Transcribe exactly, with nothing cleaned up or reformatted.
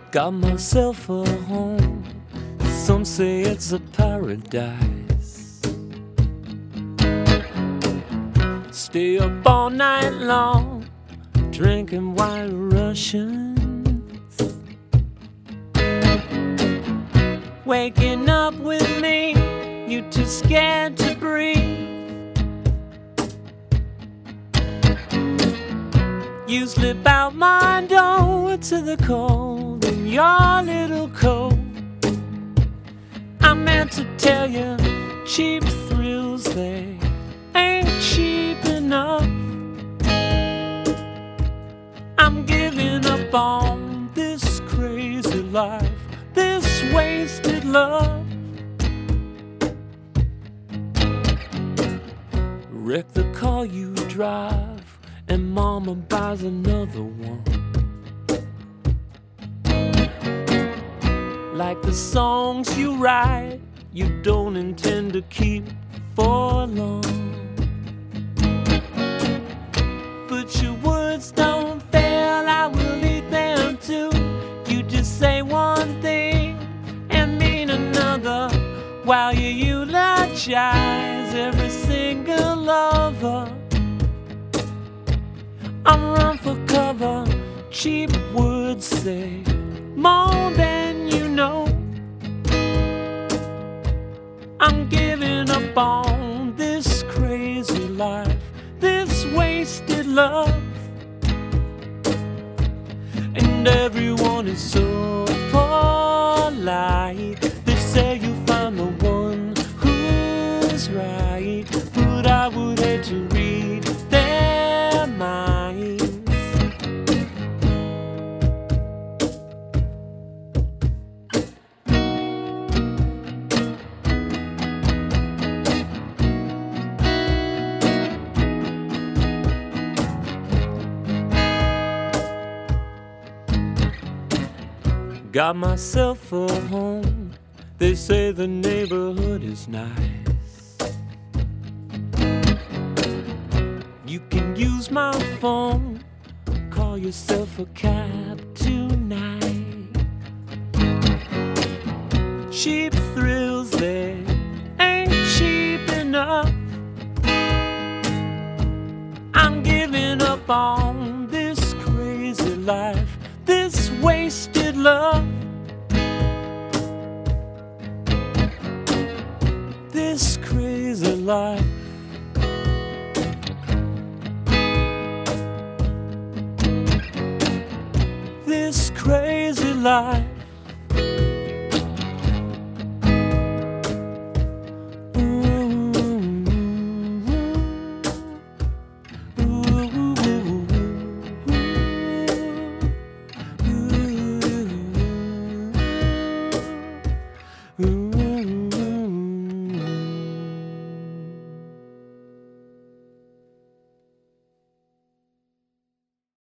Got myself a home, some say it's a paradise. Stay up all night long, drinking White Russians. Waking up with me, you too scared to breathe. You slip out my door to the cold in your little coat. I meant to tell you, cheap thrills, they ain't cheap enough. I'm giving up on this crazy life, this wasted love. Wreck the car you drive, and mama buys another one. Like the songs you write, you don't intend to keep for long. But your words don't fail, I will eat them too. You just say one thing and mean another, while you eulogize every single lover. I'm run for cover, cheap words say more than you know. I'm giving up on this crazy life, this wasted love. And everyone is so polite, they say you find the one who's right, but I would hate to read their minds. Got myself a home, they say the neighborhood is nice. You can use my phone, call yourself a cab tonight. Cheap thrills, they ain't cheap enough. I'm giving up on this crazy life, this wasted love. This crazy life. This crazy life.